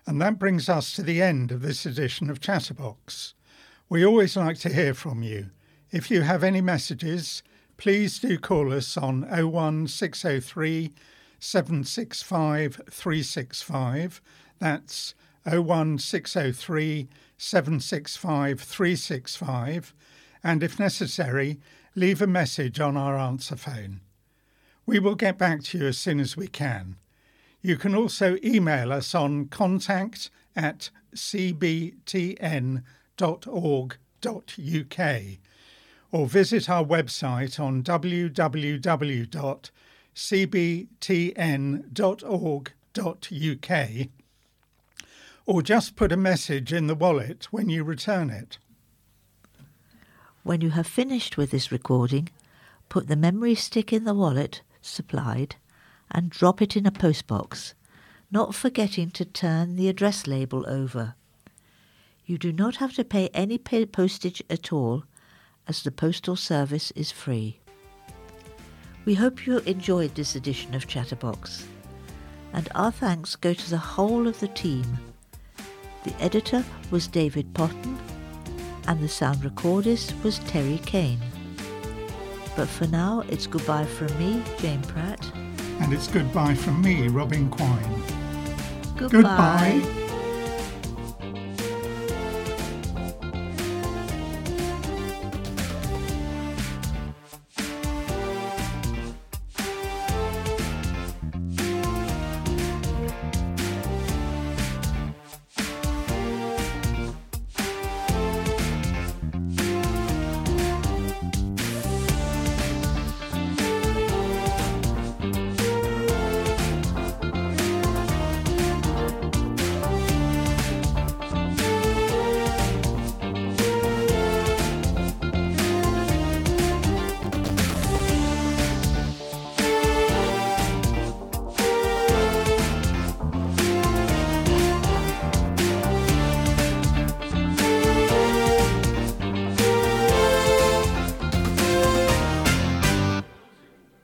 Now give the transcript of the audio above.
And that brings us to the end of this edition of Chatterbox. We always like to hear from you. If you have any messages, please do call us on 01603 765 365. That's 01603 765 365. And if necessary, leave a message on our answer phone. We will get back to you as soon as we can. You can also email us on contact@cbtn.org.uk or visit our website on www.cbtn.org.uk or just put a message in the wallet when you return it. When you have finished with this recording, put the memory stick in the wallet supplied and drop it in a postbox, not forgetting to turn the address label over. You do not have to pay any postage at all, as the postal service is free. We hope you enjoyed this edition of Chatterbox, and our thanks go to the whole of the team. The editor was David Potton, and the sound recordist was Terry Kane. But for now, it's goodbye from me, Jane Pratt. And it's goodbye from me, Robin Quine. Goodbye.